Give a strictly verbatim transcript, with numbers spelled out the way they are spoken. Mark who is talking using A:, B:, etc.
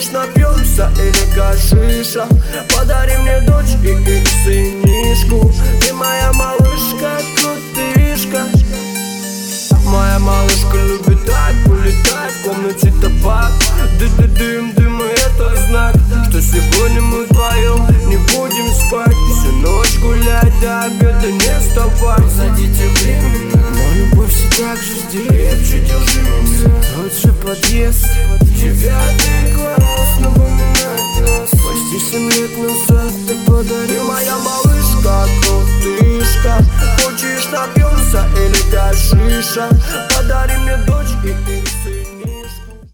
A: Хочешь напьемся или гашиша? Подари мне дочь и, и сынишку. Ты моя малышка, крутышка. Моя малышка любит так улетать, в комнате табак. Ды-ды-дым, дым, и это знак, что сегодня мы вдвоем не будем спать. Всю ночь гулять, до обеда не вставать. Зайдите временно, но любовь все так же здесь. Крепче держи меня, тот же подъезд. Девятый класс, напоминает нас. Почти семь лет назад ты подарил. Моя малышка, крутышка. Хочешь напьемся или гашиша? Подари мне дочь и, и